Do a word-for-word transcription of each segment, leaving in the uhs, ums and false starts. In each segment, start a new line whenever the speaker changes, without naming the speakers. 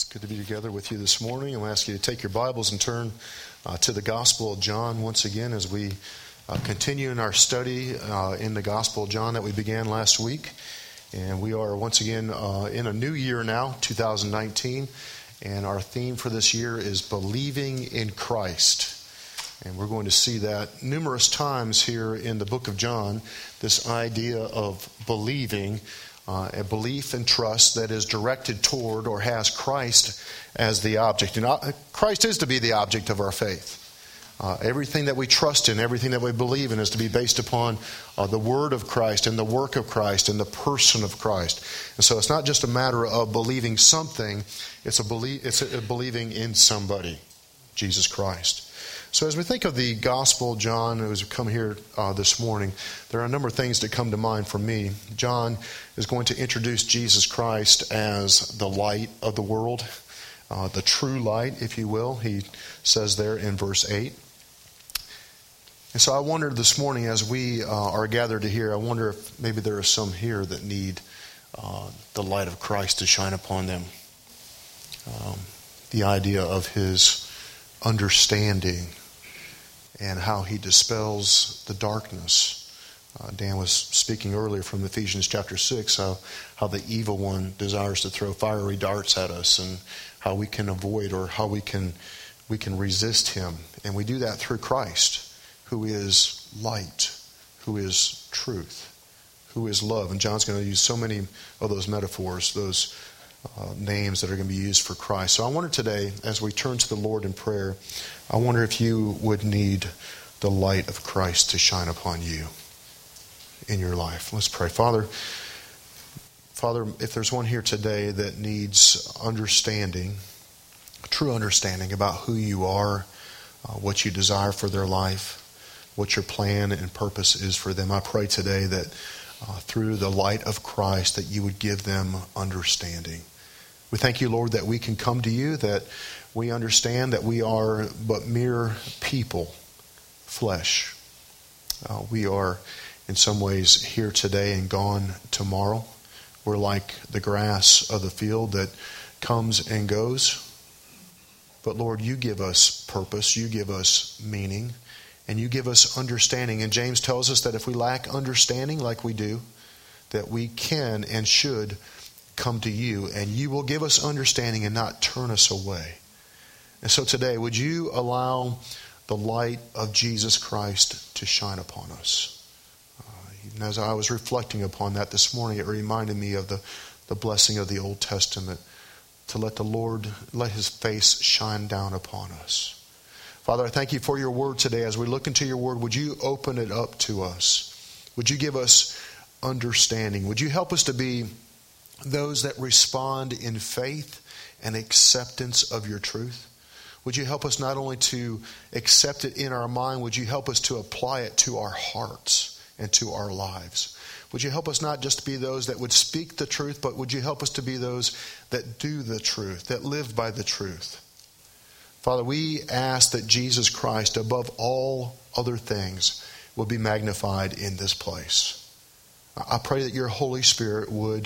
It's good to be together with you this morning. I'm going to ask you to take your Bibles and turn uh, to the Gospel of John once again as we uh, continue in our study uh, in the Gospel of John that we began last week. And we are once again uh, in a new year now, two thousand nineteen, and our theme for this year is Believing in Christ. And we're going to see that numerous times here in the book of John, this idea of believing. Uh, a belief and trust that is directed toward or has Christ as the object. And uh, Christ is to be the object of our faith. Uh, everything that we trust in, everything that we believe in is to be based upon uh, the word of Christ and the work of Christ and the person of Christ. And so it's not just a matter of believing something, it's a, belie- it's a, a believing in somebody, Jesus Christ. So as we think of the Gospel of John, as we come here uh, this morning, there are a number of things that come to mind for me. John is going to introduce Jesus Christ as the light of the world, uh, the true light, if you will. He says there in verse eight. And so I wonder this morning as we uh, are gathered to hear, I wonder if maybe there are some here that need uh, the light of Christ to shine upon them. Um, the idea of His understanding and how He dispels the darkness. Uh, Dan was speaking earlier from Ephesians chapter six, how, how the evil one desires to throw fiery darts at us and how we can avoid or how we can we can resist him. And we do that through Christ, who is light, who is truth, who is love. And John's going to use so many of those metaphors, those uh, names that are going to be used for Christ. So I wonder today, as we turn to the Lord in prayer, I wonder if you would need the light of Christ to shine upon you in your life. Let's pray. Father, Father, if there's one here today that needs understanding, true understanding about who you are, uh, what you desire for their life, what your plan and purpose is for them, I pray today that uh, through the light of Christ that you would give them understanding. We thank you, Lord, that we can come to you, that we understand that we are but mere people, flesh. Uh, we are in some ways here today and gone tomorrow. We're like the grass of the field that comes and goes. But Lord, you give us purpose, you give us meaning, and you give us understanding. And James tells us that if we lack understanding like we do, that we can and should come to you, and you will give us understanding and not turn us away. And so today, would you allow the light of Jesus Christ to shine upon us? Uh, even as I was reflecting upon that this morning, it reminded me of the, the blessing of the Old Testament, to let the Lord, let His face shine down upon us. Father, I thank you for your word today. As we look into your word, would you open it up to us? Would you give us understanding? Would you help us to be those that respond in faith and acceptance of your truth? Would you help us not only to accept it in our mind, would you help us to apply it to our hearts and to our lives? Would you help us not just to be those that would speak the truth, but would you help us to be those that do the truth, that live by the truth? Father, we ask that Jesus Christ, above all other things, will be magnified in this place. I pray that your Holy Spirit would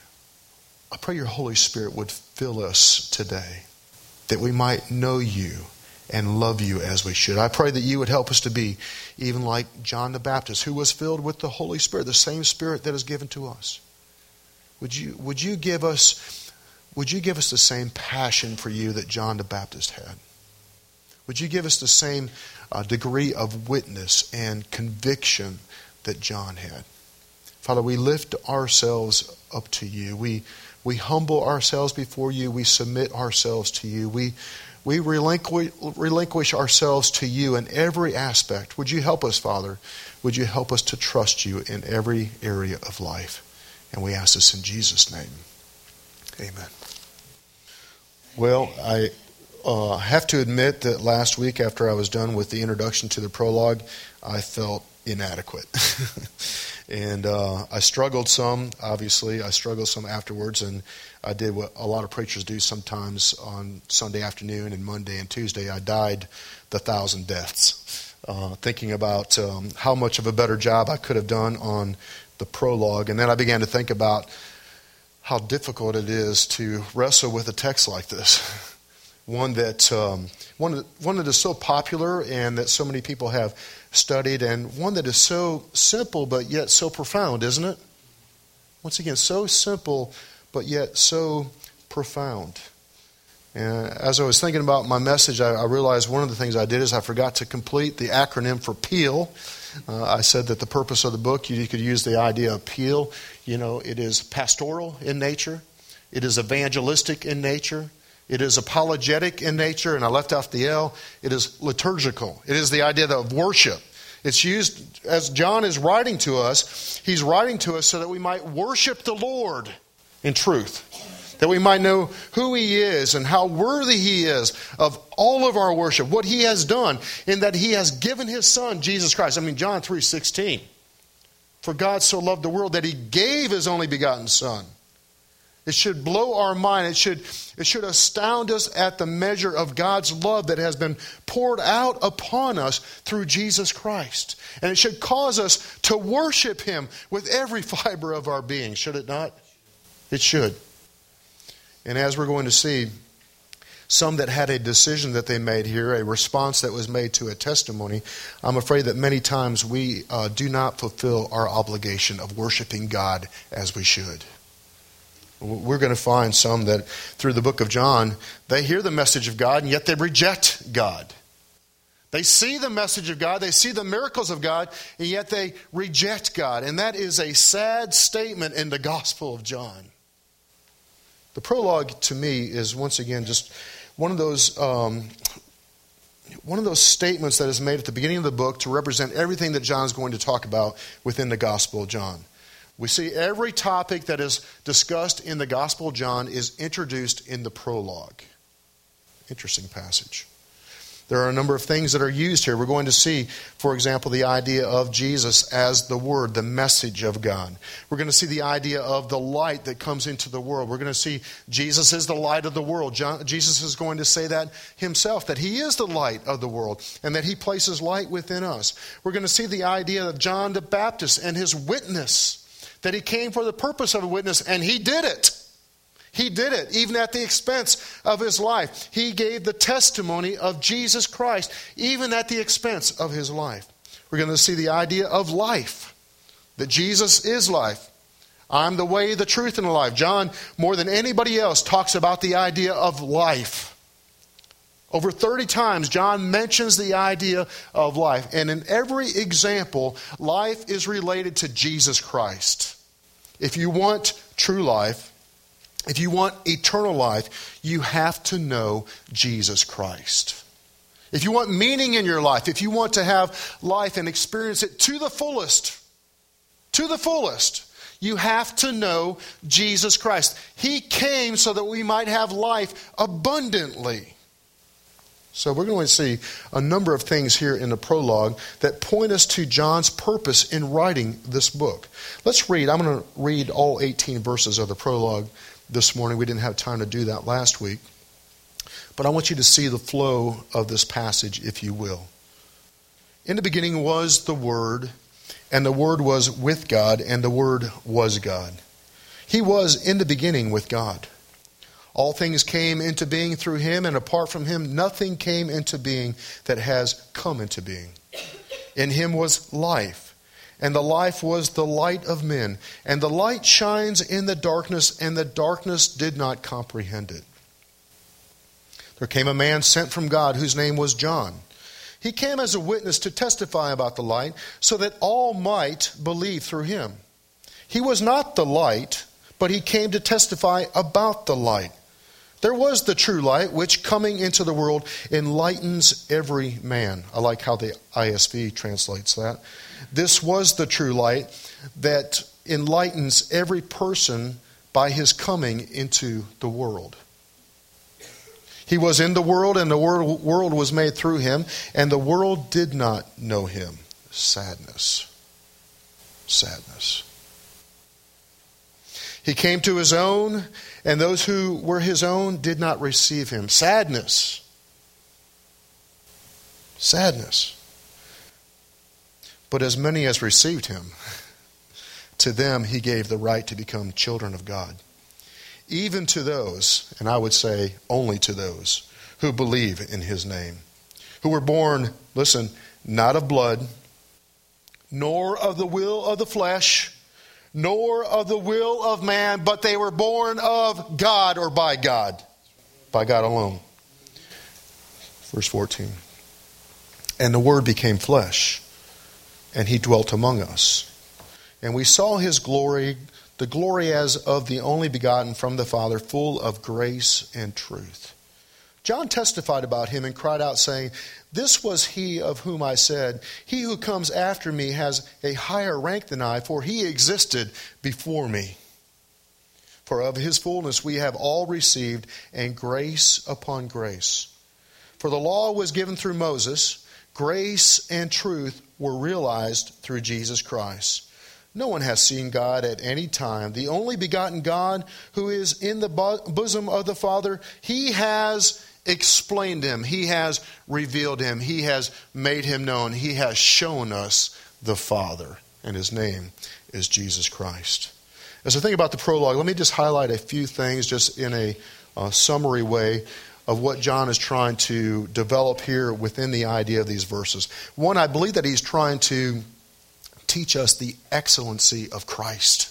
I pray your Holy Spirit would fill us today, that we might know you and love you as we should. I pray that you would help us to be even like John the Baptist, who was filled with the Holy Spirit, the same Spirit that is given to us. Would you, would you give us, would you give us the same passion for you that John the Baptist had? Would you give us the same uh, degree of witness and conviction that John had? Father, we lift ourselves up to you. We We humble ourselves before you. We submit ourselves to you. We we relinquish, relinquish ourselves to you in every aspect. Would you help us, Father? Would you help us to trust you in every area of life? And we ask this in Jesus' name. Amen. Well, I uh, have to admit that last week after I was done with the introduction to the prologue, I felt inadequate. And uh, I struggled some, obviously. I struggled some afterwards, and I did what a lot of preachers do sometimes on Sunday afternoon and Monday and Tuesday. I died the thousand deaths, uh, thinking about um, how much of a better job I could have done on the prologue. And then I began to think about how difficult it is to wrestle with a text like this. One that um, one, that, one that is so popular and that so many people have studied, and one that is so simple but yet so profound, isn't it? Once again, so simple but yet so profound. And as I was thinking about my message, I, I realized one of the things I did is I forgot to complete the acronym for PEAL. Uh, I said that the purpose of the book, you could use the idea of PEAL. You know, it is pastoral in nature. It is evangelistic in nature. It is apologetic in nature, and I left off the L. It is liturgical. It is the idea of worship. It's used, as John is writing to us, he's writing to us so that we might worship the Lord in truth. That we might know who He is and how worthy He is of all of our worship. What He has done in that He has given His Son, Jesus Christ. I mean, John three sixteen. For God so loved the world that He gave His only begotten Son. It should blow our mind. It should, it should astound us at the measure of God's love that has been poured out upon us through Jesus Christ. And it should cause us to worship Him with every fiber of our being, should it not? It should. And as we're going to see, some that had a decision that they made here, a response that was made to a testimony, I'm afraid that many times we uh, do not fulfill our obligation of worshiping God as we should. We're going to find some that through the book of John, they hear the message of God and yet they reject God. They see the message of God, they see the miracles of God, and yet they reject God. And that is a sad statement in the Gospel of John. The prologue to me is once again just one of those um, one of those statements that is made at the beginning of the book to represent everything that John is going to talk about within the Gospel of John. We see every topic that is discussed in the Gospel of John is introduced in the prologue. Interesting passage. There are a number of things that are used here. We're going to see, for example, the idea of Jesus as the Word, the message of God. We're going to see the idea of the light that comes into the world. We're going to see Jesus is the light of the world. John, Jesus is going to say that himself, that He is the light of the world and that He places light within us. We're going to see the idea of John the Baptist and his witness, that he came for the purpose of a witness, and he did it. He did it, even at the expense of his life. He gave the testimony of Jesus Christ, even at the expense of his life. We're going to see the idea of life, that Jesus is life. I'm the way, the truth, and the life. John, more than anybody else, talks about the idea of life. Over thirty times, John mentions the idea of life. And in every example, life is related to Jesus Christ. If you want true life, if you want eternal life, you have to know Jesus Christ. If you want meaning in your life, if you want to have life and experience it to the fullest, to the fullest, you have to know Jesus Christ. He came so that we might have life abundantly. So we're going to see a number of things here in the prologue that point us to John's purpose in writing this book. Let's read. I'm going to read all eighteen verses of the prologue this morning. We didn't have time to do that last week. But I want you to see the flow of this passage, if you will. In the beginning was the Word, and the Word was with God, and the Word was God. He was in the beginning with God. All things came into being through Him, and apart from Him, nothing came into being that has come into being. In Him was life, and the life was the light of men. And the light shines in the darkness, and the darkness did not comprehend it. There came a man sent from God, whose name was John. He came as a witness to testify about the light, so that all might believe through him. He was not the light, but he came to testify about the light. There was the true light, which coming into the world enlightens every man. I like how the I S V translates that. This was the true light that enlightens every person by his coming into the world. He was in the world, and the world was made through him, and the world did not know him. Sadness. Sadness. He came to his own, and those who were his own did not receive him. Sadness. Sadness. But as many as received him, to them he gave the right to become children of God. even to those, and I would say only to those, who believe in his name, who were born, listen, not of blood, nor of the will of the flesh, nor of the will of man, but they were born of God, or by God, by God alone. Verse fourteen. And the Word became flesh, and he dwelt among us. And we saw his glory, the glory as of the only begotten from the Father, full of grace and truth. John testified about him and cried out, saying, this was he of whom I said, he who comes after me has a higher rank than I, for he existed before me. For of his fullness we have all received, and grace upon grace. For the law was given through Moses, grace and truth were realized through Jesus Christ. No one has seen God at any time. The only begotten God who is in the bosom of the Father, he has explained him. He has revealed him. He has made him known. He has shown us the Father. And his name is Jesus Christ. As I think about the prologue, let me just highlight a few things just in a uh, summary way of what John is trying to develop here within the idea of these verses. One, I believe that he's trying to teach us the excellency of Christ.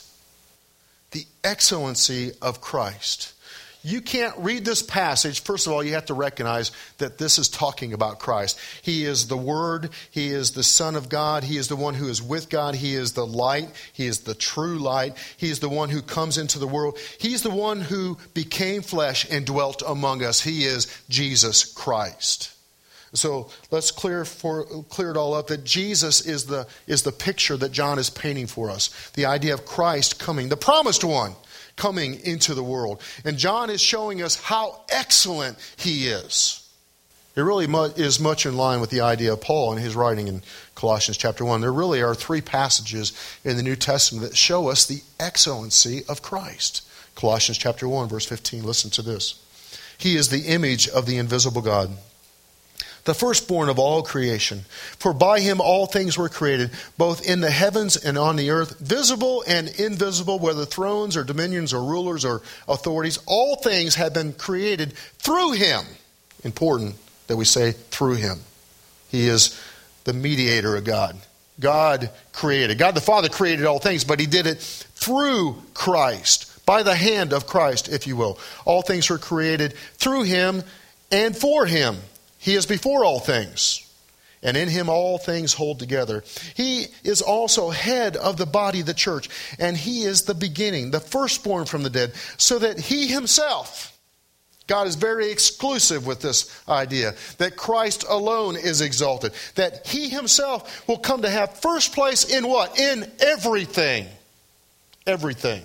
The excellency of Christ. You can't read this passage. First of all, you have to recognize that this is talking about Christ. He is the Word. He is the Son of God. He is the one who is with God. He is the light. He is the true light. He is the one who comes into the world. He's the one who became flesh and dwelt among us. He is Jesus Christ. So let's clear for clear it all up that Jesus is the is the picture that John is painting for us. The idea of Christ coming, the promised one, coming into the world. And John is showing us how excellent he is. It really is much in line with the idea of Paul in his writing in Colossians chapter one. There really are three passages in the New Testament that show us the excellency of Christ. Colossians chapter one, verse fifteen, listen to this. He is the image of the invisible God, the firstborn of all creation. For by him all things were created, both in the heavens and on the earth, visible and invisible, whether thrones or dominions or rulers or authorities. All things have been created through him. Important that we say through him. He is the mediator of God. God created. God the Father created all things, but he did it through Christ, by the hand of Christ, if you will. All things were created through him and for him. He is before all things, and in him all things hold together. He is also head of the body, the church, and he is the beginning, the firstborn from the dead, so that he himself, God is very exclusive with this idea, that Christ alone is exalted, that he himself will come to have first place in what? In everything. Everything.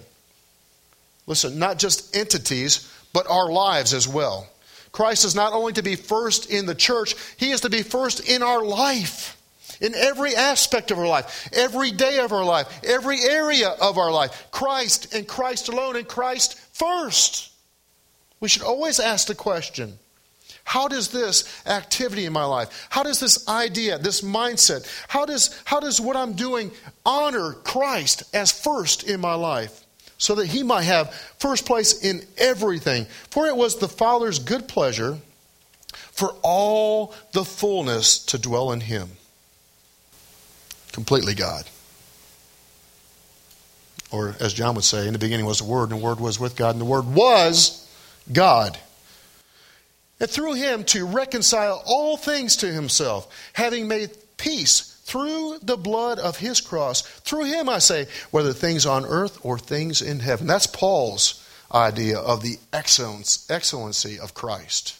Listen, not just entities, but our lives as well. Christ is not only to be first in the church, he is to be first in our life. In every aspect of our life, every day of our life, every area of our life. Christ and Christ alone and Christ first. We should always ask the question, how does this activity in my life, how does this idea, this mindset, how does, how does what I'm doing honor Christ as first in my life? So that he might have first place in everything. For it was the Father's good pleasure for all the fullness to dwell in him. Completely God. Or as John would say, in the beginning was the Word, and the Word was with God, and the Word was God. And through him to reconcile all things to himself, having made peace through the blood of his cross. Through him, I say, whether things on earth or things in heaven. That's Paul's idea of the excellence, excellency of Christ.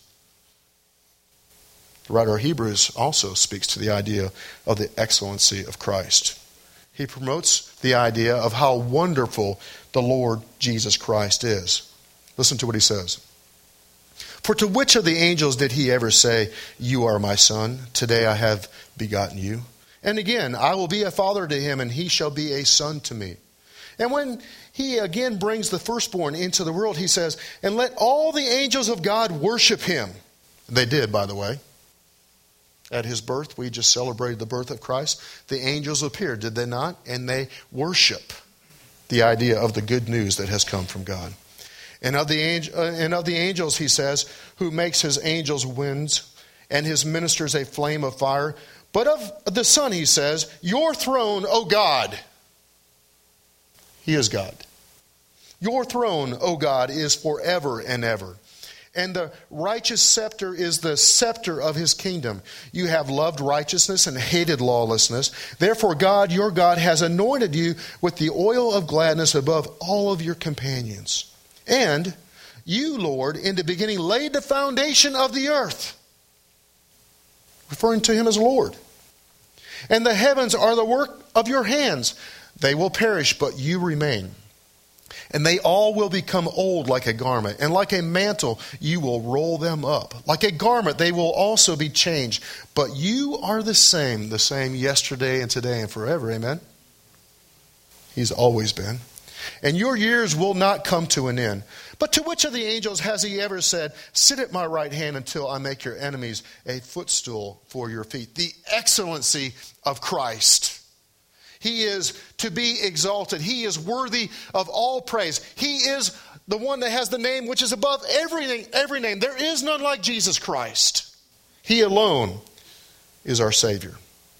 The writer of Hebrews also speaks to the idea of the excellency of Christ. He promotes the idea of how wonderful the Lord Jesus Christ is. Listen to what he says. For to which of the angels did he ever say, you are my son, today I have begotten you? And again, I will be a father to him, and he shall be a son to me. And when he again brings the firstborn into the world, he says, and let all the angels of God worship him. They did, by the way. At his birth, we just celebrated the birth of Christ. The angels appeared, did they not? And they worship the idea of the good news that has come from God. And of the angel, uh, and of the angels, he says, who makes his angels winds and his ministers a flame of fire. But of the Son, he says, your throne, O God. He is God. Your throne, O God, is forever and ever. And the righteous scepter is the scepter of his kingdom. You have loved righteousness and hated lawlessness. Therefore, God, your God, has anointed you with the oil of gladness above all of your companions. And you, Lord, in the beginning laid the foundation of the earth. Referring to him as Lord. And the heavens are the work of your hands. They will perish, but you remain. And they all will become old like a garment. And like a mantle, you will roll them up. Like a garment, they will also be changed. But you are the same, the same yesterday and today and forever. Amen? He's always been. And your years will not come to an end. But to which of the angels has he ever said, sit at my right hand until I make your enemies a footstool for your feet? The excellency of Christ. He is to be exalted. He is worthy of all praise. He is the one that has the name which is above every, every name. There is none like Jesus Christ. He alone is our Savior.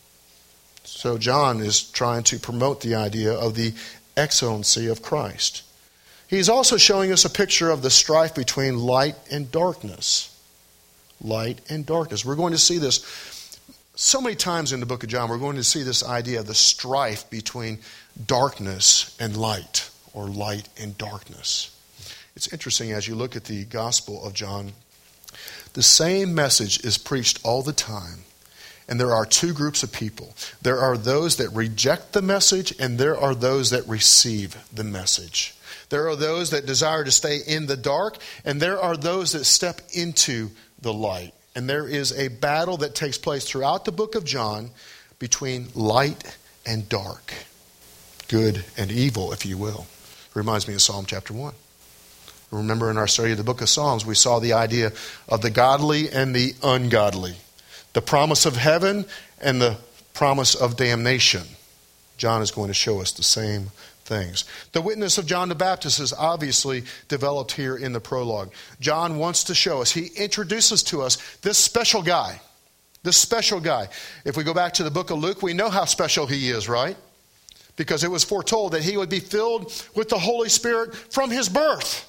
So John is trying to promote the idea of the excellency of Christ. He's also showing us a picture of the strife between light and darkness. Light and darkness. We're going to see this so many times in the book of John. We're going to see this idea of the strife between darkness and light, or light and darkness. It's interesting as you look at the Gospel of John, the same message is preached all the time. And there are two groups of people. There are those that reject the message, and there are those that receive the message. There are those that desire to stay in the dark, and there are those that step into the light. And there is a battle that takes place throughout the book of John between light and dark. Good and evil, if you will. It reminds me of Psalm chapter one. Remember in our study of the book of Psalms, we saw the idea of the godly and the ungodly. The promise of heaven and the promise of damnation. John is going to show us the same things. The witness of John the Baptist is obviously developed here in the prologue. John wants to show us, he introduces to us this special guy. This special guy. If we go back to the book of Luke, we know how special he is, right? Because it was foretold that he would be filled with the Holy Spirit from his birth.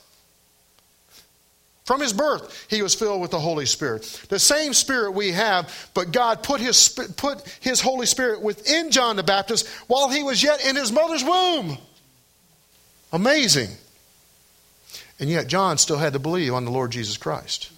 From his birth, he was filled with the Holy Spirit. The same Spirit we have, but God put his, put his Holy Spirit within John the Baptist while he was yet in his mother's womb. Amazing. And yet John still had to believe on the Lord Jesus Christ.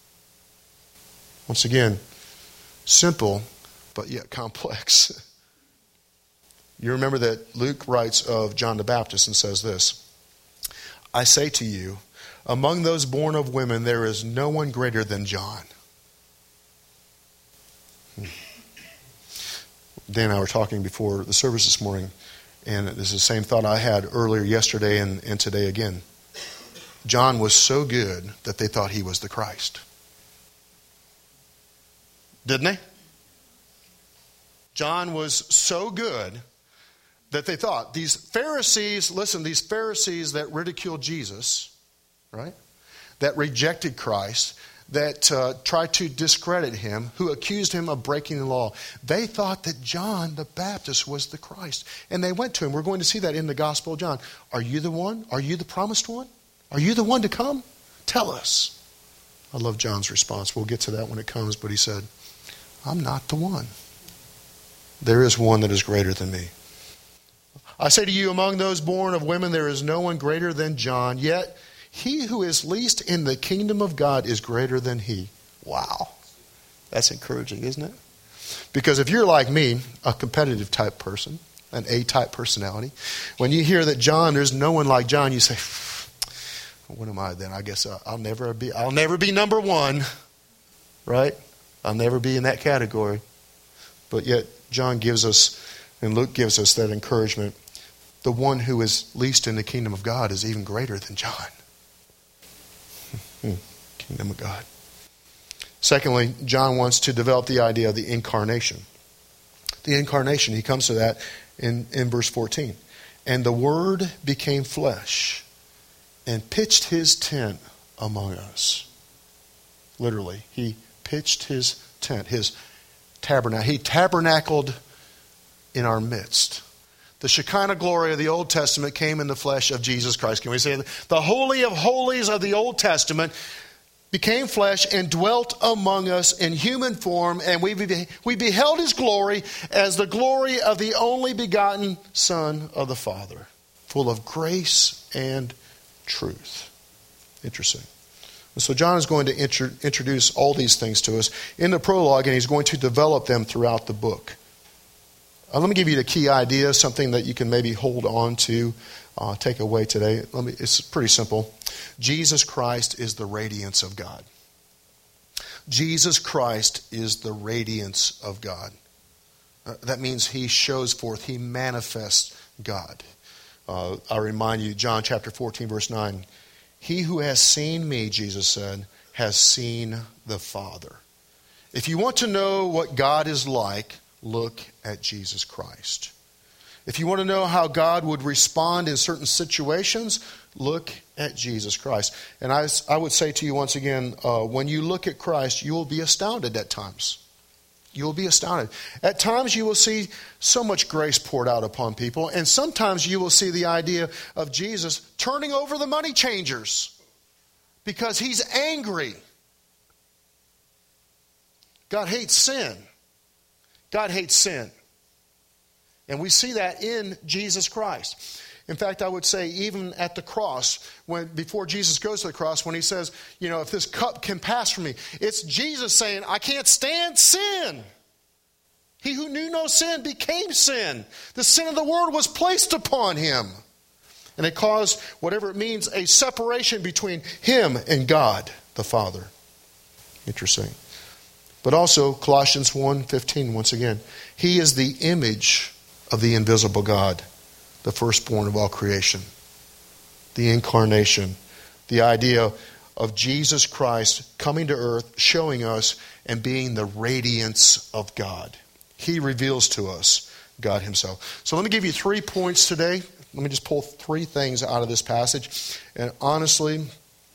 Once again, simple, but yet complex. You remember that Luke writes of John the Baptist and says this, I say to you, among those born of women, there is no one greater than John. Hmm. Dan and I were talking before the service this morning, and this is the same thought I had earlier yesterday and, and today again. John was so good that they thought he was the Christ. Didn't they? John was so good that they thought, these Pharisees, listen, these Pharisees that ridiculed Jesus, right? That rejected Christ, that uh, tried to discredit him, who accused him of breaking the law. They thought that John the Baptist was the Christ. And they went to him. We're going to see that in the Gospel of John. Are you the one? Are you the promised one? Are you the one to come? Tell us. I love John's response. We'll get to that when it comes. But he said, I'm not the one. There is one that is greater than me. I say to you, among those born of women, there is no one greater than John. Yet he who is least in the kingdom of God is greater than he. Wow. That's encouraging, isn't it? Because if you're like me, a competitive type person, an A-type personality, when you hear that John, there's no one like John, you say, what am I then? I guess I'll never be, I'll never be number one, right? I'll never be in that category. But yet John gives us, and Luke gives us that encouragement. The one who is least in the kingdom of God is even greater than John. Kingdom of God. Secondly, John wants to develop the idea of the incarnation. The incarnation, he comes to that in, in verse fourteen. And the Word became flesh and pitched his tent among us. Literally, he pitched his tent, his tabernacle. He tabernacled in our midst. The Shekinah glory of the Old Testament came in the flesh of Jesus Christ. Can we say that? The Holy of Holies of the Old Testament became flesh and dwelt among us in human form, and we, be, we beheld his glory as the glory of the only begotten Son of the Father, full of grace and truth. Interesting. And so John is going to intro, introduce all these things to us in the prologue, and he's going to develop them throughout the book. Uh, let me give you the key idea, something that you can maybe hold on to, uh, take away today. Let me. It's pretty simple. Jesus Christ is the radiance of God. Jesus Christ is the radiance of God. Uh, that means he shows forth, he manifests God. Uh, I remind you, John chapter fourteen, verse nine. He who has seen me, Jesus said, has seen the Father. If you want to know what God is like, look at Jesus Christ. If you want to know how God would respond in certain situations, look at Jesus Christ. And I, I would say to you once again, uh, when you look at Christ, you will be astounded at times. You will be astounded. At times you will see so much grace poured out upon people, and sometimes you will see the idea of Jesus turning over the money changers because he's angry. God hates sin. God hates sin. And we see that in Jesus Christ. In fact, I would say even at the cross, when before Jesus goes to the cross, when he says, you know, if this cup can pass from me, it's Jesus saying, I can't stand sin. He who knew no sin became sin. The sin of the world was placed upon him. And it caused, whatever it means, a separation between him and God, the Father. Interesting. But also, Colossians one fifteen, once again, he is the image of the invisible God, the firstborn of all creation. The incarnation, the idea of Jesus Christ coming to earth, showing us and being the radiance of God. He reveals to us God himself. So let me give you three points today. Let me just pull three things out of this passage. And honestly,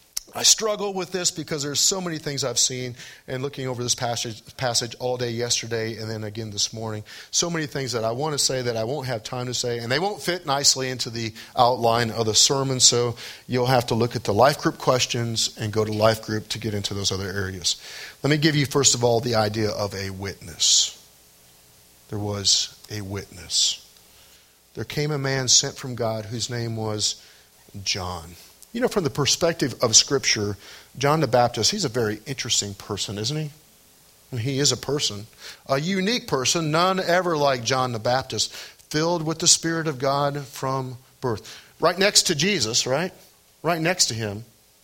I struggle with this because there's so many things I've seen and looking over this passage passage all day yesterday and then again this morning. So many things that I want to say that I won't have time to say, and they won't fit nicely into the outline of the sermon, so you'll have to look at the life group questions and go to life group to get into those other areas. Let me give you, first of all, the idea of a witness. There was a witness. There came a man sent from God whose name was John. You know, from the perspective of Scripture, John the Baptist, he's a very interesting person, isn't he? And he is a person, a unique person, none ever like John the Baptist, filled with the Spirit of God from birth. Right next to Jesus, right? Right next to him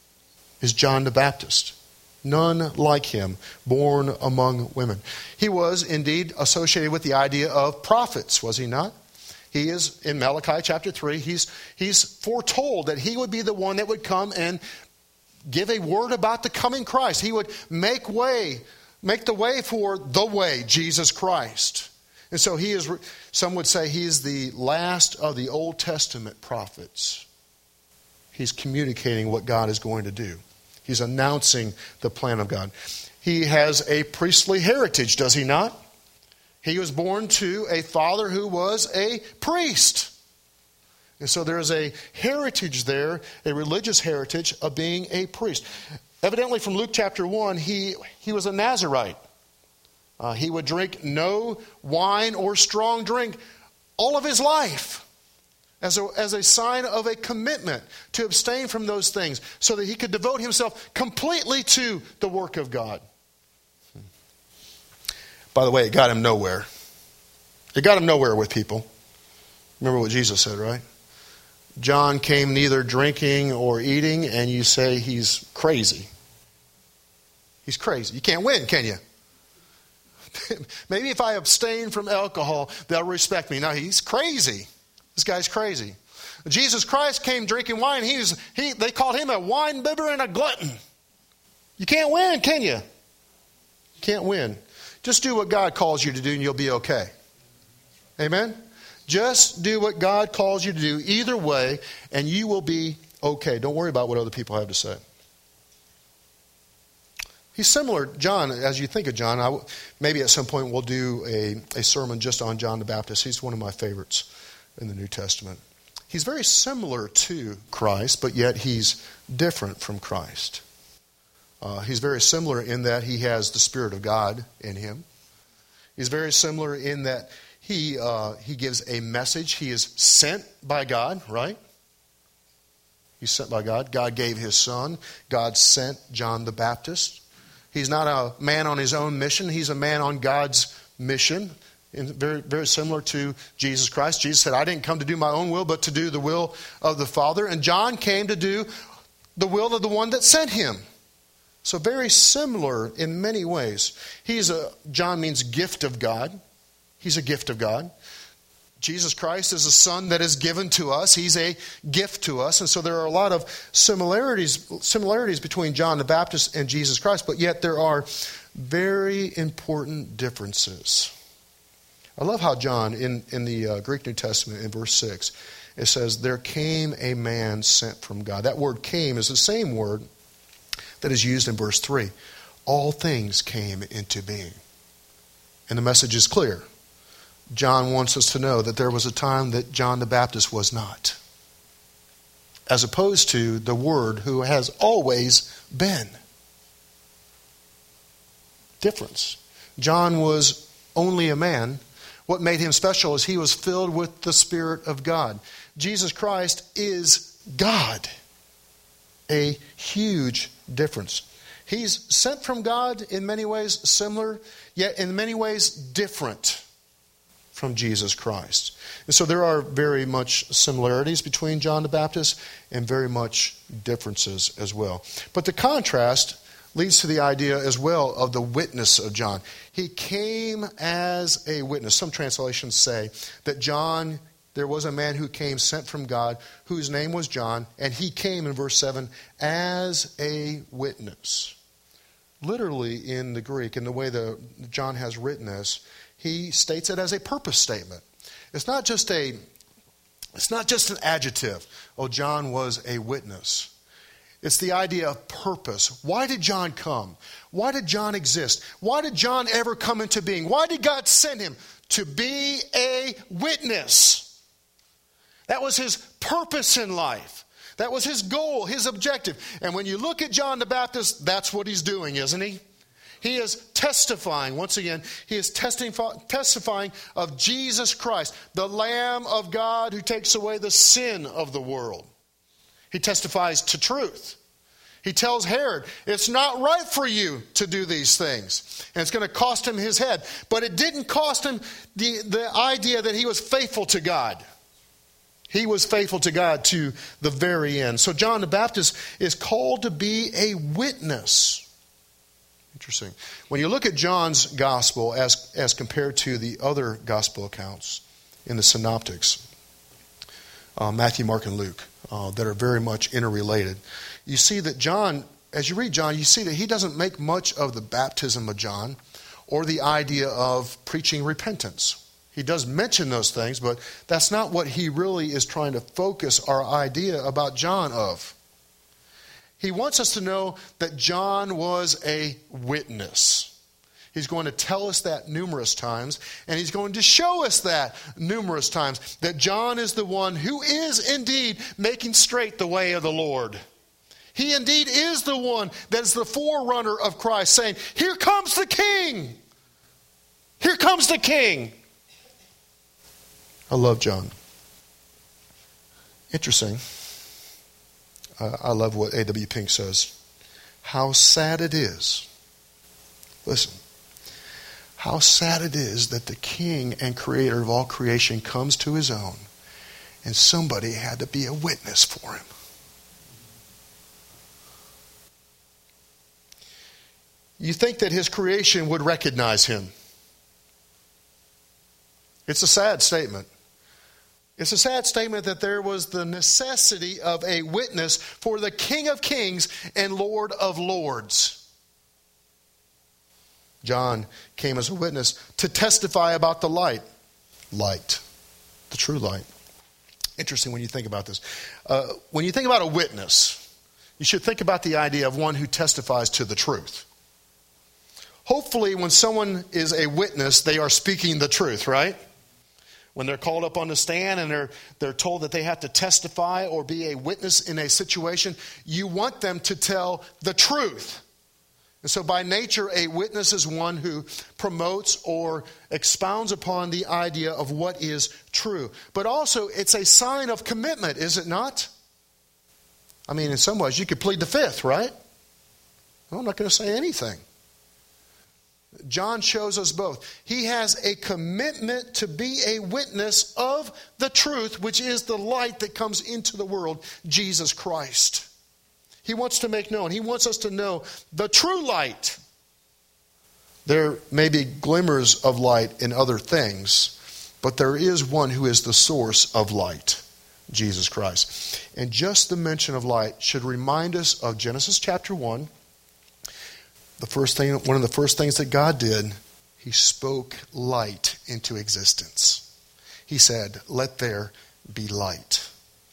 is John the Baptist. None like him, born among women. He was indeed associated with the idea of prophets, was he not? He is, in Malachi chapter three, he's, he's foretold that he would be the one that would come and give a word about the coming Christ. He would make way, make the way for the way, Jesus Christ. And so he is, some would say he is the last of the Old Testament prophets. He's communicating what God is going to do. He's announcing the plan of God. He has a priestly heritage, does he not? He was born to a father who was a priest. And so there is a heritage there, a religious heritage of being a priest. Evidently from Luke chapter one, he, he was a Nazirite. Uh, he would drink no wine or strong drink all of his life as a, as a sign of a commitment to abstain from those things so that he could devote himself completely to the work of God. By the way, it got him nowhere. It got him nowhere with people. Remember what Jesus said, right? John came neither drinking or eating, and you say he's crazy. He's crazy. You can't win, can you? Maybe if I abstain from alcohol, they'll respect me. No, he's crazy. This guy's crazy. Jesus Christ came drinking wine. He was, he, they called him a wine bibber and a glutton. You can't win, can you? You can't win. Just do what God calls you to do and you'll be okay. Amen? Just do what God calls you to do either way and you will be okay. Don't worry about what other people have to say. He's similar, John, as you think of John. I, maybe at some point we'll do a, a sermon just on John the Baptist. He's one of my favorites in the New Testament. He's very similar to Christ, but yet he's different from Christ. Uh, he's very similar in that he has the Spirit of God in him. He's very similar in that he uh, he gives a message. He is sent by God, right? He's sent by God. God gave his son. God sent John the Baptist. He's not a man on his own mission. He's a man on God's mission. And very, very similar to Jesus Christ. Jesus said, I didn't come to do my own will, but to do the will of the Father. And John came to do the will of the one that sent him. So very similar in many ways. He's a, John means gift of God. He's a gift of God. Jesus Christ is a son that is given to us. He's a gift to us. And so there are a lot of similarities, similarities between John the Baptist and Jesus Christ, but yet there are very important differences. I love how John, in, in the uh, Greek New Testament, in verse six, it says, there came a man sent from God. That word came is the same word that is used in verse three. All things came into being. And the message is clear. John wants us to know that there was a time that John the Baptist was not. As opposed to the Word who has always been. Difference. John was only a man. What made him special is he was filled with the Spirit of God. Jesus Christ is God. A huge difference. He's sent from God in many ways similar, yet in many ways different from Jesus Christ. And so there are very much similarities between John the Baptist and very much differences as well. But the contrast leads to the idea as well of the witness of John. He came as a witness. Some translations say that John, there was a man who came sent from God whose name was John, and he came in verse seven as a witness. Literally in the Greek, in the way that John has written this, he states it as a purpose statement. It's not just a, it's not just an adjective. Oh, John was a witness. It's the idea of purpose. Why did John come? Why did John exist? Why did John ever come into being? Why did God send him? To be a witness. That was his purpose in life. That was his goal, his objective. And when you look at John the Baptist, that's what he's doing, isn't he? He is testifying, once again, he is testifying of Jesus Christ, the Lamb of God who takes away the sin of the world. He testifies to truth. He tells Herod, it's not right for you to do these things. And it's going to cost him his head. But it didn't cost him the, the idea that he was faithful to God. He was faithful to God to the very end. So John the Baptist is called to be a witness. Interesting. When you look at John's gospel as, as compared to the other gospel accounts in the synoptics, uh, Matthew, Mark, and Luke, uh, that are very much interrelated, you see that John, as you read John, you see that he doesn't make much of the baptism of John or the idea of preaching repentance. He does mention those things, but that's not what he really is trying to focus our idea about John of. He wants us to know that John was a witness. He's going to tell us that numerous times, and he's going to show us that numerous times, that John is the one who is indeed making straight the way of the Lord. He indeed is the one that is the forerunner of Christ, saying, here comes the King. Here comes the King. I love John. Interesting. Uh, I love what A W Pink says. How sad it is. Listen. How sad it is that the King and Creator of all creation comes to his own, and somebody had to be a witness for him. You think that his creation would recognize him. It's a sad statement. It's a sad statement that there was the necessity of a witness for the King of Kings and Lord of Lords. John came as a witness to testify about the light. Light. The true light. Interesting when you think about this. Uh, when you think about a witness, you should think about the idea of one who testifies to the truth. Hopefully, when someone is a witness, they are speaking the truth, right? When they're called up on the stand and they're, they're told that they have to testify or be a witness in a situation, you want them to tell the truth. And so by nature, a witness is one who promotes or expounds upon the idea of what is true. But also, it's a sign of commitment, is it not? I mean, in some ways, you could plead the fifth, right? Well, I'm not going to say anything. John shows us both. He has a commitment to be a witness of the truth, which is the light that comes into the world, Jesus Christ. He wants to make known. He wants us to know the true light. There may be glimmers of light in other things, but there is one who is the source of light, Jesus Christ. And just the mention of light should remind us of Genesis chapter one. The first thing, one of the first things that God did, He spoke light into existence. He said, "Let there be light."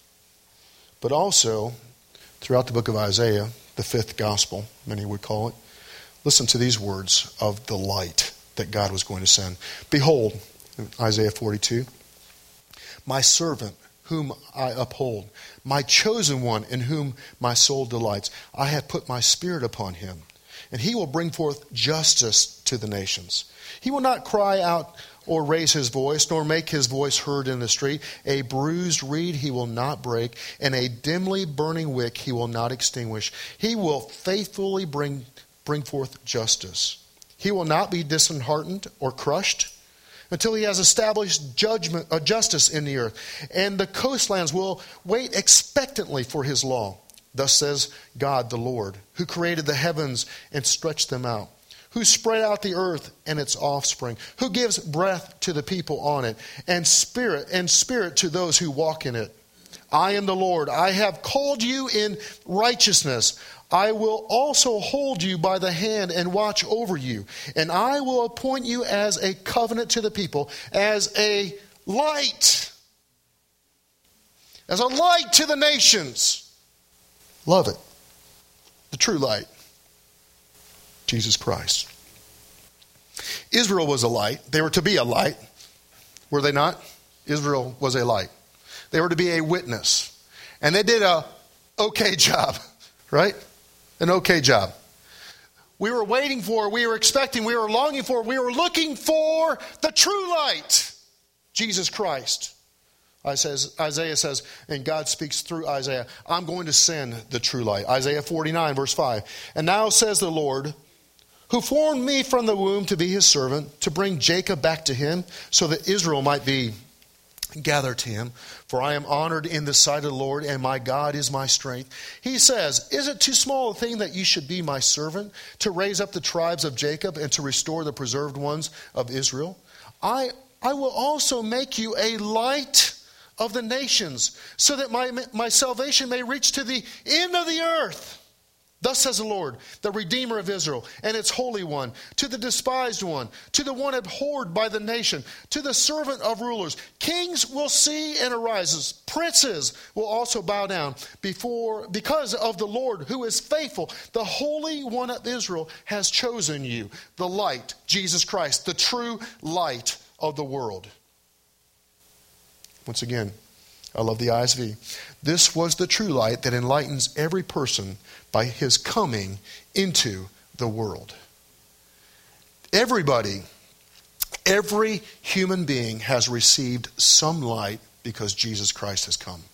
But also, throughout the book of Isaiah, the fifth gospel, many would call it, listen to these words of the light that God was going to send. "Behold," Isaiah forty-two, "my servant whom I uphold, my chosen one in whom my soul delights. I have put my spirit upon him, and he will bring forth justice to the nations. He will not cry out or raise his voice, nor make his voice heard in the street. A bruised reed he will not break, and a dimly burning wick he will not extinguish. He will faithfully bring, bring forth justice. He will not be disheartened or crushed until he has established judgment, uh, justice in the earth. And the coastlands will wait expectantly for his law. Thus says God the Lord, who created the heavens and stretched them out, who spread out the earth and its offspring, who gives breath to the people on it, and spirit and spirit to those who walk in it. I am the Lord. I have called you in righteousness. I will also hold you by the hand and watch over you. And I will appoint you as a covenant to the people, as a light, as a light to the nations. Love it. The true light. Jesus Christ. Israel was a light. They were to be a light. Were they not? Israel was a light. They were to be a witness. And they did a okay job, right? An okay job. We were waiting for, we were expecting, we were longing for, we were looking for the true light, Jesus Christ. Isaiah says, and God speaks through Isaiah, I'm going to send the true light. Isaiah forty-nine, verse five. And now says the Lord, who formed me from the womb to be his servant, to bring Jacob back to him, so that Israel might be gathered to him. For I am honored in the sight of the Lord, and my God is my strength. He says, is it too small a thing that you should be my servant, to raise up the tribes of Jacob and to restore the preserved ones of Israel? I, I will also make you a light of the nations, so that my, my salvation may reach to the end of the earth. Thus says the Lord, the Redeemer of Israel, and its Holy One, to the despised one, to the one abhorred by the nation, to the servant of rulers. Kings will see and arise. Princes will also bow down before, because of the Lord who is faithful. The Holy One of Israel has chosen you, the light, Jesus Christ, the true light of the world. Once again, I love the I S V. This was the true light that enlightens every person by his coming into the world. Everybody, every human being has received some light because Jesus Christ has come.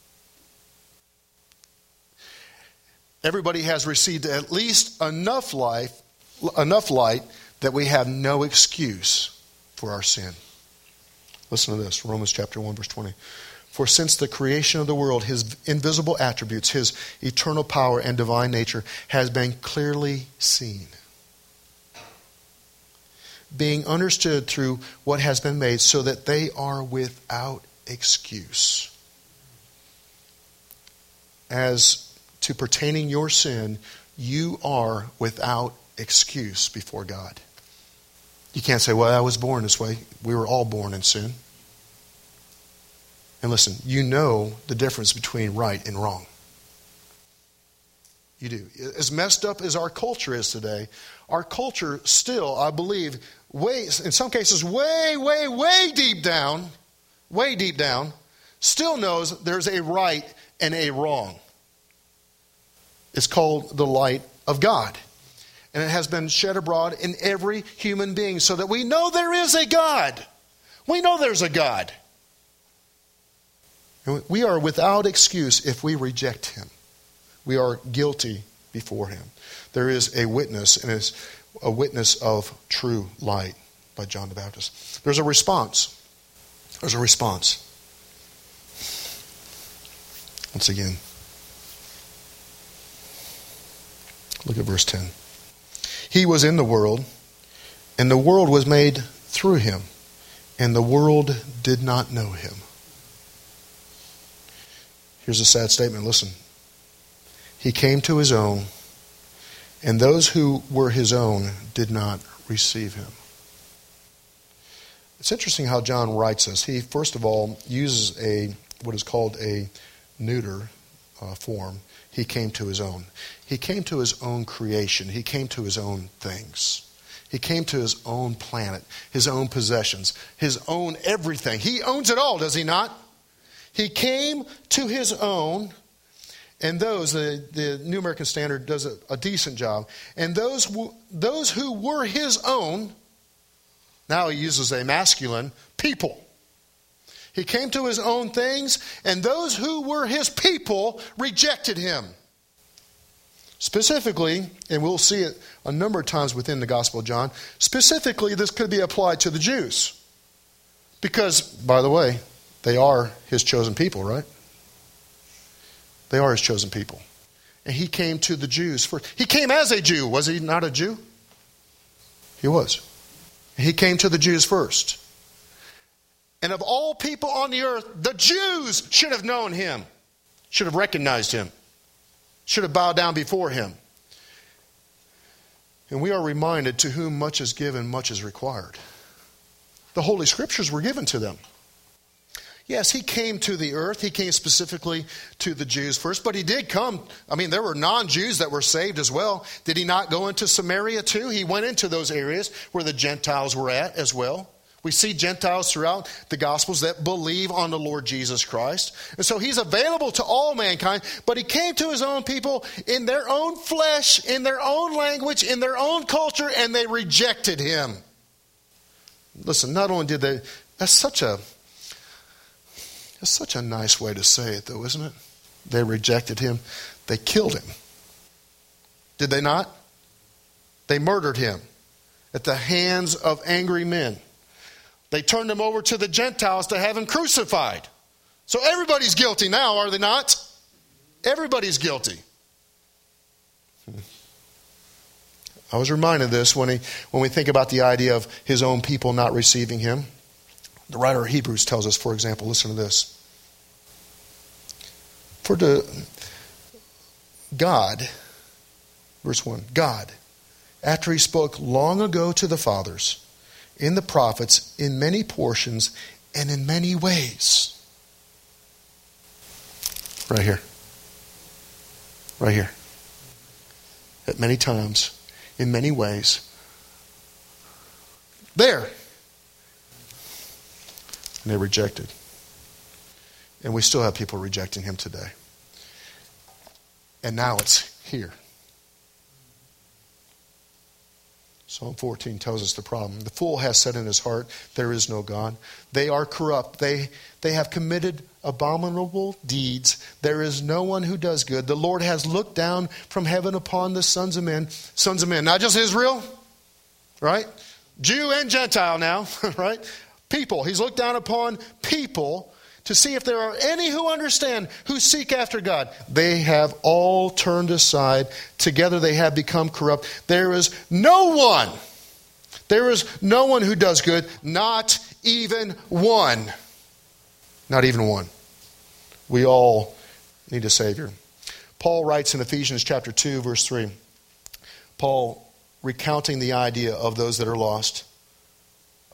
Everybody has received at least enough life, enough light that we have no excuse for our sin. Listen to this, Romans chapter one, verse twenty. For since the creation of the world, his invisible attributes, his eternal power and divine nature has been clearly seen, being understood through what has been made, so that they are without excuse. As to pertaining your sin, you are without excuse before God. You can't say, well, I was born this way. We were all born in sin. And listen, you know the difference between right and wrong. You do. As messed up as our culture is today, our culture still, I believe, way, in some cases, way, way, way deep down, way deep down, still knows there's a right and a wrong. It's called the light of God. And it has been shed abroad in every human being so that we know there is a God. We know there's a God. And we are without excuse if we reject him. We are guilty before him. There is a witness, and it's a witness of true light by John the Baptist. There's a response. There's a response. Once again, look at verse ten. He was in the world, and the world was made through him, and the world did not know him. Here's a sad statement. Listen. He came to his own, and those who were his own did not receive him. It's interesting how John writes this. He, first of all, uses a what is called a neuter uh, form. He came to his own. He came to his own creation. He came to his own things. He came to his own planet, his own possessions, his own everything. He owns it all, does he not? He came to his own. And those, the, the New American Standard does a, a decent job. And those, those who were his own, now he uses a masculine, people. He came to his own things, and those who were his people rejected him. Specifically, and we'll see it a number of times within the Gospel of John, specifically this could be applied to the Jews. Because, by the way, they are his chosen people, right? They are his chosen people. And he came to the Jews first. He came as a Jew. Was he not a Jew? He was. He came to the Jews first. And of all people on the earth, the Jews should have known him. Should have recognized him. Should have bowed down before him. And we are reminded, to whom much is given, much is required. The Holy Scriptures were given to them. Yes, he came to the earth. He came specifically to the Jews first. But he did come. I mean, there were non-Jews that were saved as well. Did he not go into Samaria too? He went into those areas where the Gentiles were at as well. We see Gentiles throughout the Gospels that believe on the Lord Jesus Christ. And so he's available to all mankind. But he came to his own people in their own flesh, in their own language, in their own culture, and they rejected him. Listen, not only did they... That's such a... That's such a nice way to say it, though, isn't it? They rejected him. They killed him. Did they not? They murdered him at the hands of angry men. They turned him over to the Gentiles to have him crucified. So everybody's guilty now, are they not? Everybody's guilty. I was reminded of this when, he, when we think about the idea of his own people not receiving him. The writer of Hebrews tells us, for example, listen to this. For the God, verse one, God, after he spoke long ago to the fathers, in the prophets, in many portions, and in many ways. Right here. Right here. At many times, in many ways. There. And they rejected. And we still have people rejecting him today. And now it's here. Psalm fourteen tells us the problem. The fool has said in his heart, there is no God. They are corrupt. They, they have committed abominable deeds. There is no one who does good. The Lord has looked down from heaven upon the sons of men. Sons of men, not just Israel, right? Jew and Gentile now, right? People. He's looked down upon people to see if there are any who understand, who seek after God. They have all turned aside. Together they have become corrupt. There is no one. There is no one who does good. Not even one. Not even one. We all need a Savior. Paul writes in Ephesians chapter two, verse three. Paul recounting the idea of those that are lost.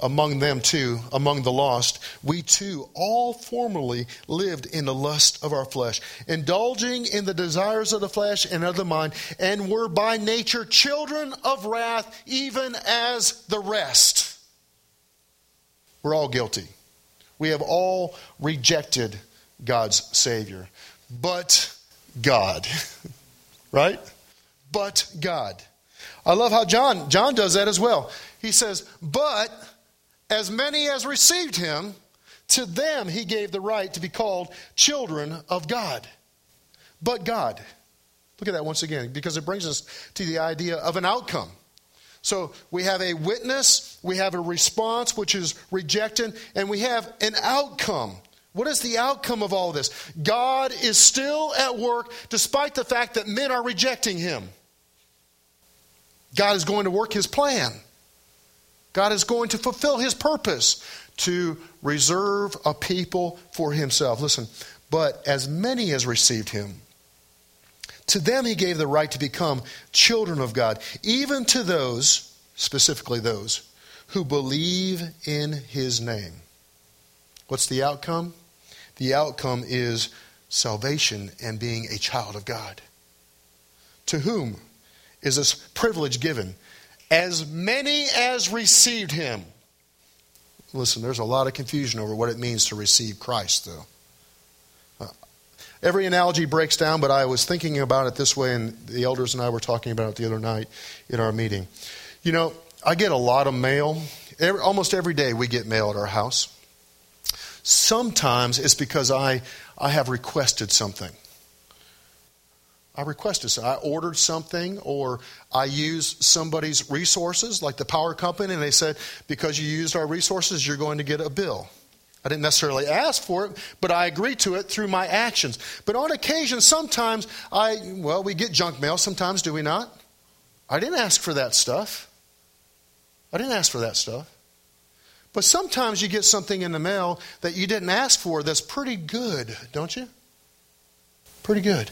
among them too, among the lost, we too all formerly lived in the lust of our flesh, indulging in the desires of the flesh and of the mind, and were by nature children of wrath, even as the rest. We're all guilty. We have all rejected God's Savior. But God. Right? But God. I love how John, John does that as well. He says, but as many as received him, to them he gave the right to be called children of God. But God. Look at that once again, because it brings us to the idea of an outcome. So we have a witness, we have a response, which is rejected, and we have an outcome. What is the outcome of all this? God is still at work despite the fact that men are rejecting him. God is going to work his plan. God is going to fulfill his purpose to reserve a people for himself. Listen, but as many as received him, to them he gave the right to become children of God, even to those, specifically those, who believe in his name. What's the outcome? The outcome is salvation and being a child of God. To whom is this privilege given? As many as received him. Listen, there's a lot of confusion over what it means to receive Christ, though. Uh, every analogy breaks down, but I was thinking about it this way, and the elders and I were talking about it the other night in our meeting. You know, I get a lot of mail. Every, almost every day we get mail at our house. Sometimes it's because I, I have requested something. I requested something. I ordered something, or I used somebody's resources, like the power company, and they said, because you used our resources, you're going to get a bill. I didn't necessarily ask for it, but I agreed to it through my actions. But on occasion, sometimes I, well, we get junk mail sometimes, do we not? I didn't ask for that stuff. I didn't ask for that stuff. But sometimes you get something in the mail that you didn't ask for that's pretty good, don't you? Pretty good.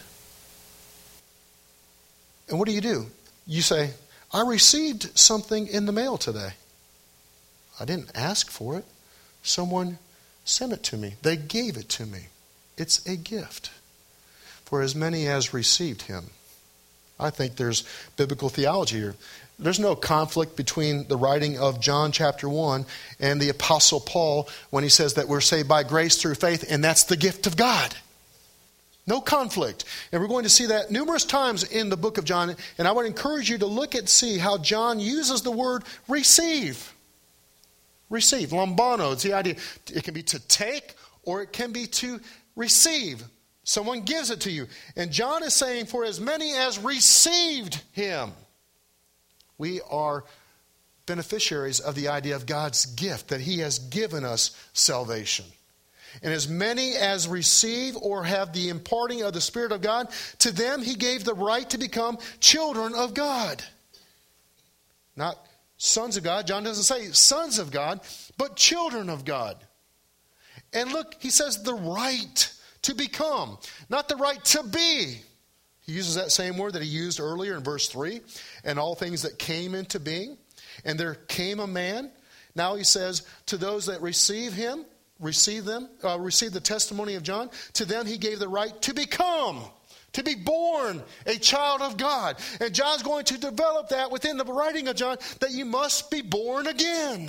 And what do you do? You say, I received something in the mail today. I didn't ask for it. Someone sent it to me. They gave it to me. It's a gift. For as many as received him. I think there's biblical theology here. There's no conflict between the writing of John chapter one and the Apostle Paul when he says that we're saved by grace through faith, and that's the gift of God. No conflict. And we're going to see that numerous times in the book of John. And I would encourage you to look and see how John uses the word receive. Receive. Lambano. It's the idea. It can be to take or it can be to receive. Someone gives it to you. And John is saying, for as many as received him. We are beneficiaries of the idea of God's gift, that he has given us salvation. And as many as receive or have the imparting of the Spirit of God, to them he gave the right to become children of God. Not sons of God. John doesn't say sons of God, but children of God. And look, he says the right to become, not the right to be. He uses that same word that he used earlier in verse three. And all things that came into being. And there came a man. Now he says, to those that receive him, receive them, uh, receive the testimony of John, to them he gave the right to become, to be born a child of God. And John's going to develop that within the writing of John, that you must be born again.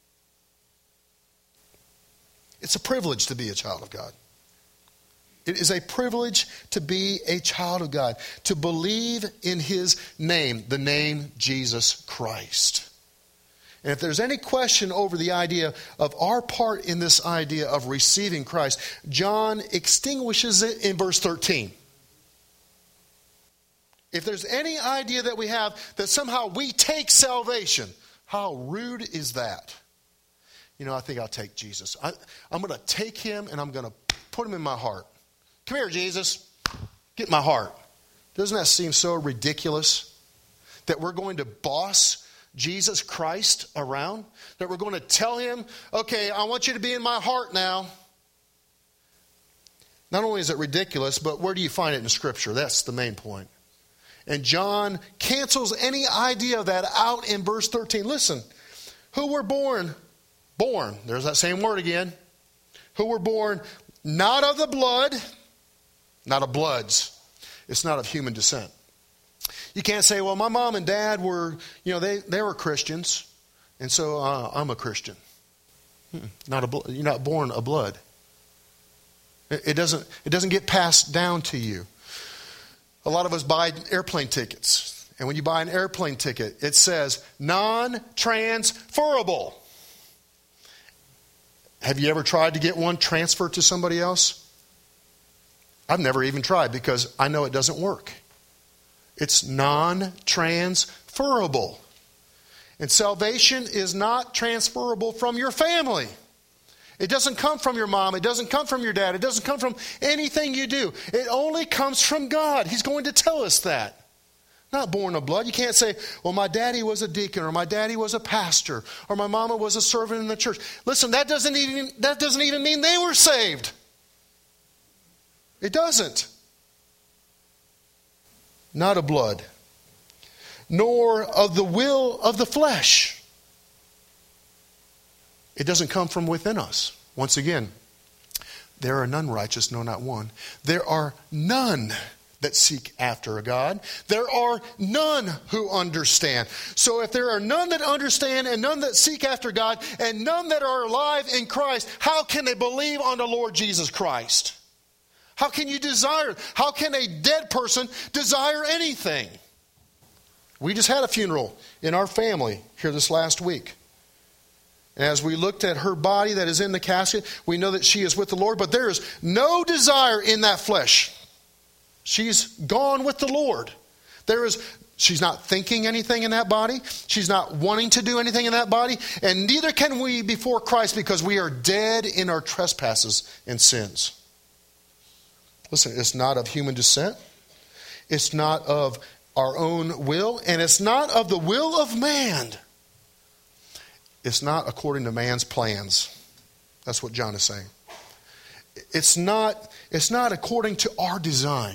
It's a privilege to be a child of God. It is a privilege to be a child of God, to believe in his name, the name Jesus Christ. And if there's any question over the idea of our part in this idea of receiving Christ, John extinguishes it in verse thirteen. If there's any idea that we have that somehow we take salvation, how rude is that? You know, I think I'll take Jesus. I, I'm going to take him and I'm going to put him in my heart. Come here, Jesus. Get my heart. Doesn't that seem so ridiculous? That we're going to boss Jesus Christ around? That we're going to tell him, okay, I want you to be in my heart now. Not only is it ridiculous, but where do you find it in Scripture? That's the main point. And John cancels any idea of that out in verse thirteen. Listen, who were born Born. There's that same word again. Who were born not of the blood, not of bloods. It's not of human descent. You can't say, well, my mom and dad were, you know, they, they were Christians, and so uh, I'm a Christian. Not a, you're not born of blood. It, it doesn't, it doesn't get passed down to you. A lot of us buy airplane tickets. And when you buy an airplane ticket, it says non-transferable. Have you ever tried to get one transferred to somebody else? I've never even tried because I know it doesn't work. It's non-transferable. And salvation is not transferable from your family. It doesn't come from your mom. It doesn't come from your dad. It doesn't come from anything you do. It only comes from God. He's going to tell us that. Not born of blood. You can't say, well, my daddy was a deacon, or my daddy was a pastor, or my mama was a servant in the church. Listen, that doesn't even, that doesn't even mean they were saved. It doesn't. Not of blood, nor of the will of the flesh. It doesn't come from within us. Once again, there are none righteous, no, not one. There are none that seek after a God. There are none who understand. So if there are none that understand and none that seek after God and none that are alive in Christ, how can they believe on the Lord Jesus Christ? How can you desire? How can a dead person desire anything? We just had a funeral in our family here this last week. And as we looked at her body that is in the casket, we know that she is with the Lord, but there is no desire in that flesh. She's gone with the Lord. There is, she's not thinking anything in that body. She's not wanting to do anything in that body. And neither can we before Christ because we are dead in our trespasses and sins. Listen, it's not of human descent. It's not of our own will. And it's not of the will of man. It's not according to man's plans. That's what John is saying. It's not, it's not according to our design.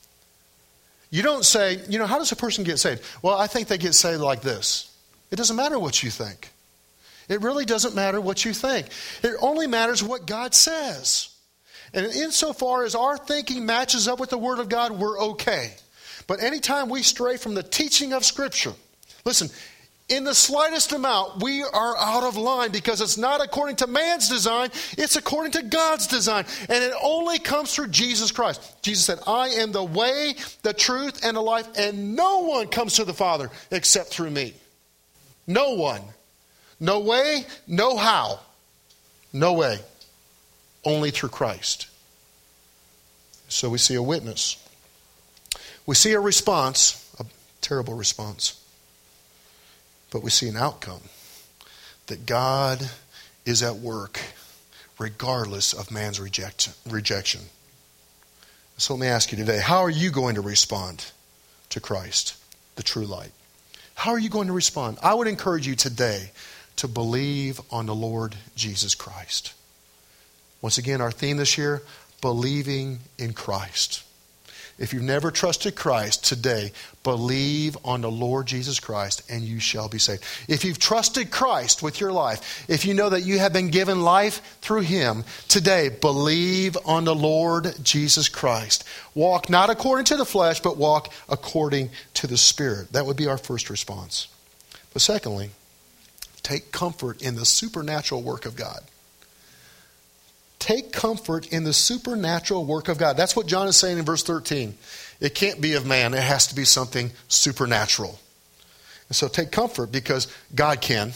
You don't say, you know, how does a person get saved? Well, I think they get saved like this. It doesn't matter what you think. It really doesn't matter what you think. It only matters what God says. And insofar as our thinking matches up with the Word of God, we're okay. But anytime we stray from the teaching of Scripture, listen, in the slightest amount, we are out of line because it's not according to man's design, it's according to God's design. And it only comes through Jesus Christ. Jesus said, I am the way, the truth, and the life, and no one comes to the Father except through me. No one. No way, no how. No way. Only through Christ. So we see a witness. We see a response, a terrible response. But we see an outcome, that God is at work regardless of man's rejection. So let me ask you today, how are you going to respond to Christ, the true light? How are you going to respond? I would encourage you today to believe on the Lord Jesus Christ. Once again, our theme this year, believing in Christ. If you've never trusted Christ today, believe on the Lord Jesus Christ and you shall be saved. If you've trusted Christ with your life, if you know that you have been given life through Him, today believe on the Lord Jesus Christ. Walk not according to the flesh, but walk according to the Spirit. That would be our first response. But secondly, take comfort in the supernatural work of God. Take comfort in the supernatural work of God. That's what John is saying in verse thirteen. It can't be of man. It has to be something supernatural. And so take comfort because God can.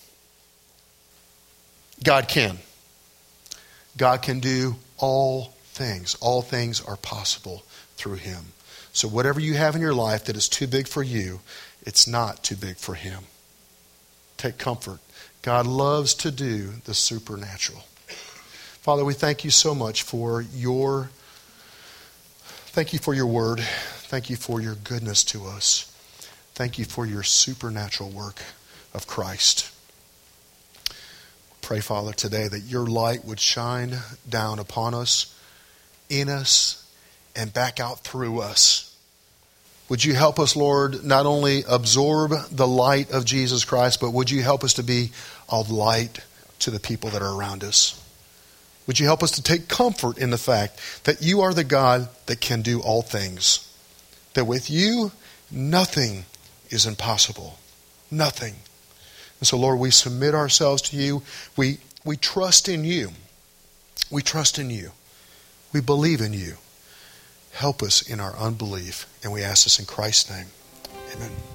God can. God can do all things. All things are possible through Him. So whatever you have in your life that is too big for you, it's not too big for Him. Take comfort. God loves to do the supernatural. Father, we thank you so much for your, thank you for your word. Thank you for your goodness to us. Thank you for your supernatural work of Christ. Pray, Father, today that your light would shine down upon us, in us, and back out through us. Would you help us, Lord, not only absorb the light of Jesus Christ, but would you help us to be a light to the people that are around us. Would you help us to take comfort in the fact that you are the God that can do all things, that with you, nothing is impossible. Nothing. And so, Lord, we submit ourselves to you. We, we trust in you. We trust in you. We believe in you. Help us in our unbelief. And we ask this in Christ's name. Amen.